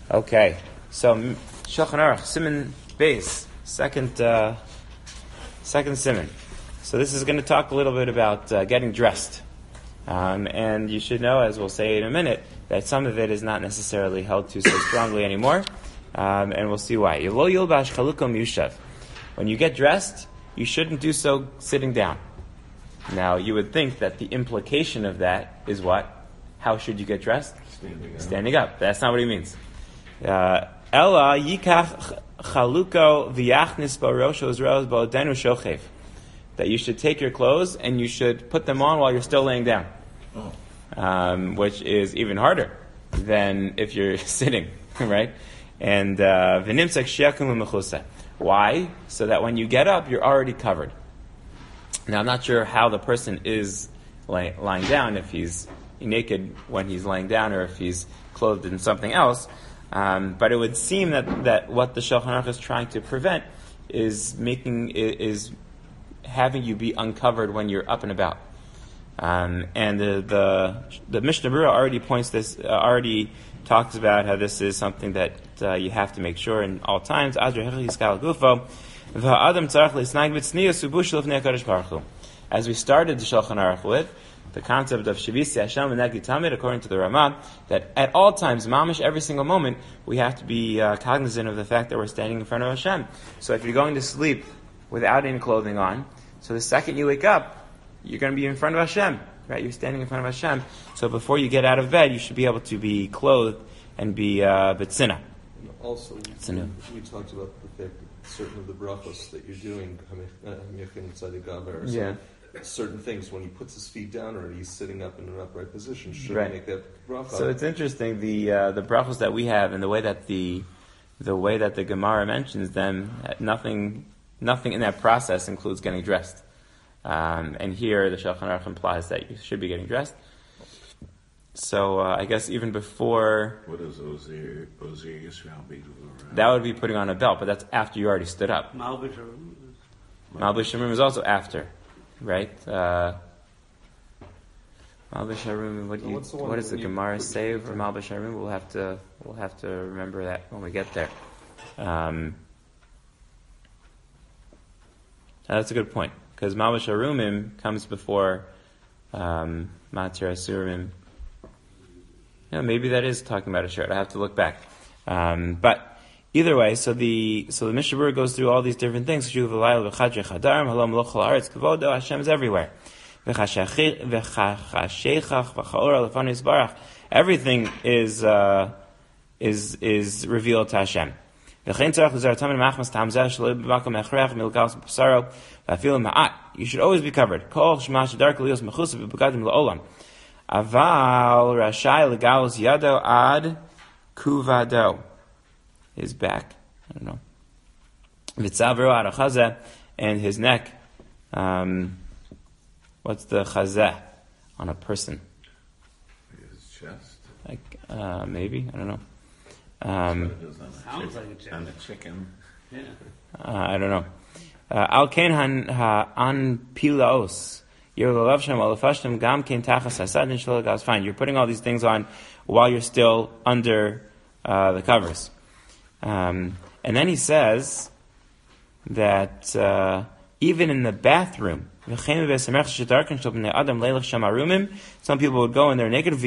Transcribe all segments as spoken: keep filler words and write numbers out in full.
Okay, so Shulchan Aruch, Siman Beis, second, uh, second Siman. So this is going to talk a little bit about uh, getting dressed. Um, and you should know, as we'll say in a minute, that some of it is not necessarily held to so strongly anymore. Um, and we'll see why. When you get dressed, you shouldn't do so sitting down. Now, you would think that the implication of that is what? How should you get dressed? Standing up. Standing up. That's not what he means. Ella yikach chaluko v'yachnis barosho zros ba'odenu shochev. That you should take your clothes and you should put them on while you're still laying down. Oh. Um, which is even harder than if you're sitting, right? And v'nimtzak shiakum u'mechusa. Why? So that when you get up, you're already covered. Now, I'm not sure how the person is lay, lying down, if he's naked when he's laying down or if he's clothed in something else. Um, but it would seem that, that what the Shulchan Aruch is trying to prevent is making is having you be uncovered when you're up and about. Um, and the, the the Mishnah Berurah already points this, uh, already talks about how this is something that uh, you have to make sure in all times. As we started the Shulchan Aruch with the concept of Shavisi Hashem and Negi Tamid, according to the Ramah, that at all times, mamish, every single moment, we have to be uh, cognizant of the fact that we're standing in front of Hashem. So if you're going to sleep without any clothing on, so the second you wake up, you're going to be in front of Hashem, right? You're standing in front of Hashem. So before you get out of bed, you should be able to be clothed and be uh, betzina. Also, we, we talked about the fact that certain of the brachos that you're doing, yeah. certain things, when he puts his feet down or he's sitting up in an upright position, should right. make that bracha. So it's interesting, the uh, the brachos that we have and the way that the the way that the Gemara mentions them, nothing nothing in that process includes getting dressed. Um, and here the Shulchan Aruch implies that you should be getting dressed. So uh, I guess even before... What does Ozir, Ozir Yisrael be? That would be putting on a belt, but that's after you already stood up. Malbish Harum. Malbish Harum is also after, right? Uh, Malbish Harum, what, do you, so what does the Gemara say for Malbish Harum? We'll have to we'll have to remember that when we get there. Um, that's a good point. Because Malbish Harumim comes before um, Matir Asurim. Yeah, maybe that is talking about a shirt. I have to look back. Um, but either way, so the so the Mishnah Berurah goes through all these different things. Hashem is everywhere. Everything is uh, is is revealed to Hashem. You should always be covered. Aval rashai legalos yado ad kuvado. His back, I don't know. Vitzavro ad chazeh, and his neck. Um, what's the chazeh on a person? His chest. Like uh, maybe I don't know. Um, Sounds like a chicken. On a chicken. Yeah. Uh, I don't know. Al ken han an pilaos. Fine. You're putting all these things on while you're still under uh, the covers. Um, and then he says that uh, even in the bathroom, some people would go in there naked.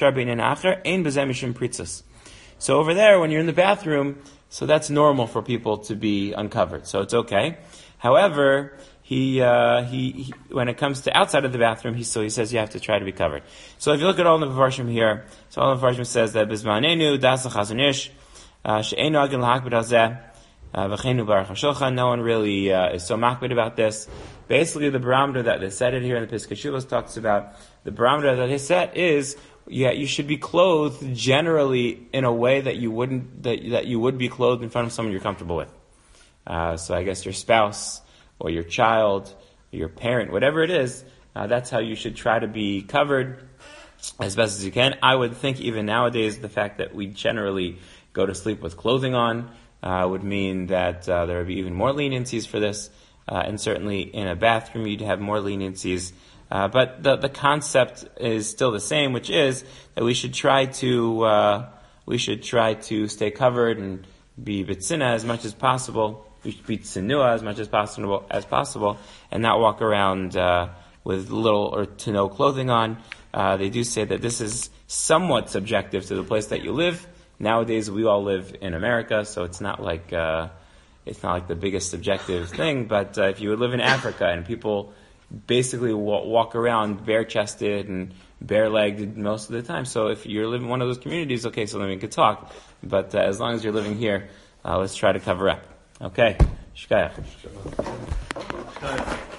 So over there, when you're in the bathroom, so that's normal for people to be uncovered. So it's okay. However, he, uh, he, he when it comes to outside of the bathroom, he so he says you have to try to be covered. So if you look at all the Mefarshim here, so all the Mefarshim says that Bizmanenu das Chazon Ish she'enu agin lahakbid hazeh v'cheinu baruch hashulchan. No one really uh, is so makbid about this. Basically, the barometer that they set it here in the Piskei Teshuvos talks about the barometer that they set is. Yeah, you should be clothed generally in a way that you wouldn't that that you would be clothed in front of someone you're comfortable with. Uh, so I guess your spouse or your child or your parent, whatever it is, uh, that's how you should try to be covered as best as you can. I would think even nowadays the fact that we generally go to sleep with clothing on uh, would mean that uh, there would be even more leniencies for this, uh, and certainly in a bathroom you'd have more leniencies. Uh, but the the concept is still the same, which is that we should try to uh, we should try to stay covered and be bitzina as much as possible. We should be tsinua as much as possible, as possible, and not walk around uh, with little or to no clothing on. Uh, they do say that this is somewhat subjective to the place that you live. Nowadays, we all live in America, so it's not like uh, it's not like the biggest subjective thing. But uh, if you would live in Africa and people basically wa- walk around bare-chested and bare-legged most of the time, so if you're living in one of those communities, okay, so then we could talk. But uh, as long as you're living here, uh, let's try to cover up. Okay, shkayach. Shkayach.